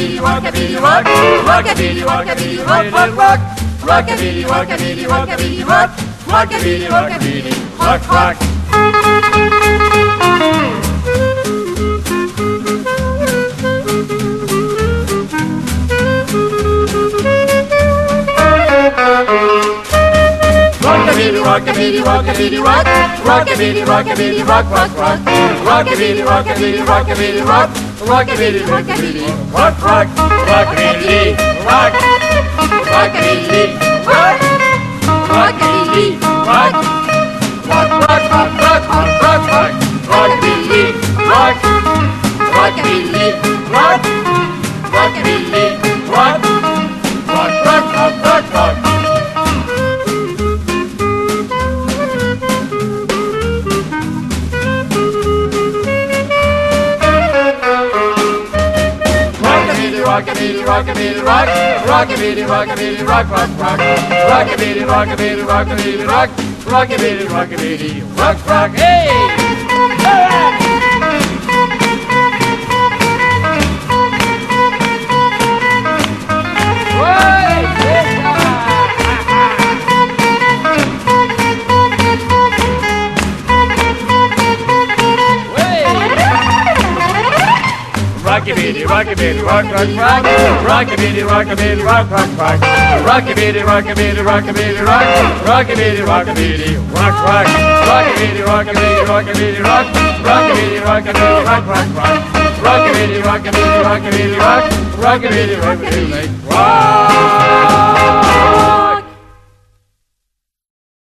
Rockabili, rockabili, rock. Rockabili, rockabili, rock, rock, rock. Rockabili, rockabili, rockabili, rock. Rockabili, rockabili, rock, rock. Rockabili, rockabili, rockabili, rock. Rockabili, rockabili, rock, rock, rock. Rockabili, rockabili, rockabili, rock. Rockabili, rockabili, rock, rock. Rockabili, rock. Rockabili, rock. Rockabili, rock. Rock, rock, rock, rock, rock, rock, rock. Rockabili, rock. Rockabili, rock. Rockabili, rock. Rock, rock, rock, rock, rock. Rockabili, rockabili, rock. Rockabili, rockabili, rock, rock, rock. Rockabili, rockabili, rockabili, rock. Rockabili, rockabili, rock, rock. Hey! Rockabili, rockabili, rock, rock, rock. Rockabili, rockabili, rock, rock, rock. Rockabili, rockabili, rockabili, rock. Rockabili, rockabili, rock, rock. Rockabili, rockabili, rockabili, rock. Rockabili, rockabili, rock, rock, rock. Rockabili, rockabili, rockabili, rock. Rockabili, rockabili, rock.